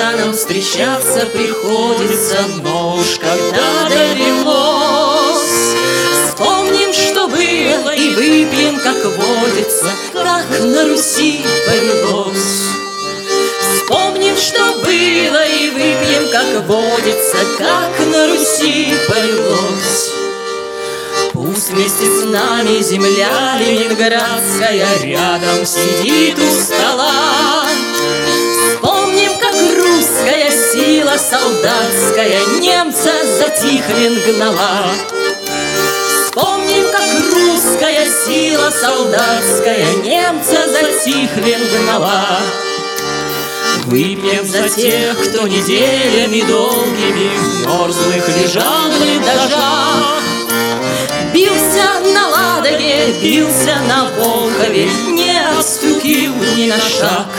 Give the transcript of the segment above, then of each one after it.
иногда нам встречаться приходится, но уж когда довелось, вспомним, что было, и выпьем, как водится, как на Руси повелось. Вспомним, что было, и выпьем, как водится, как на Руси повелось. Пусть вместе с нами земля ленинградская рядом сидит у стола. Вспомним, как русская сила солдатская немца за Тихвин гнала. Вспомним, как русская сила солдатская немца за Тихвин гнала. Выпьем за тех, кто неделями долгими в мерзлых лежал в блиндажах, бился на Ладоге, бился на Волхове, не отступил ни на шаг.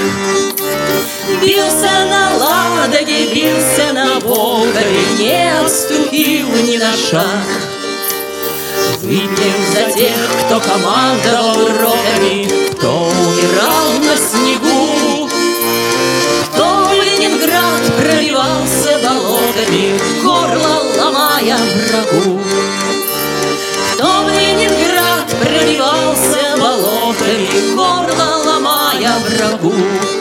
Бился на Ладоге, бился на Волхове, не отступил ни на шаг. Выпьем за тех, кто командовал ротами, кто умирал на снегу, кто Ленинград пробивался болотами, горло ломая врагу. Кто в Ленинград пробивался болотами, горло ломая врагу.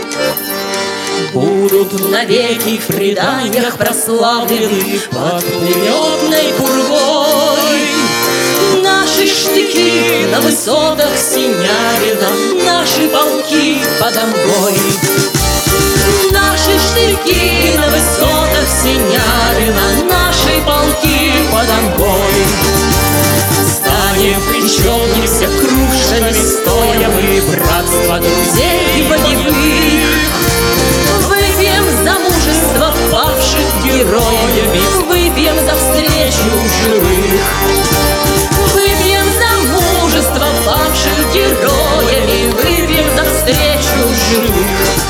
Будут навеки в преданиях прославлены под пулеметной пургой наши штыки на высотах Синявина, наши полки под Амбой. Наши штыки на высотах Синявина, наши полки под Амбой. Станем, причемимся крушами стоя мы, братство друзей боевых. Выпьем за мужество павших героями, выпьем за встречу живых. Выпьем за мужество павших героями, выпьем за встречу живых.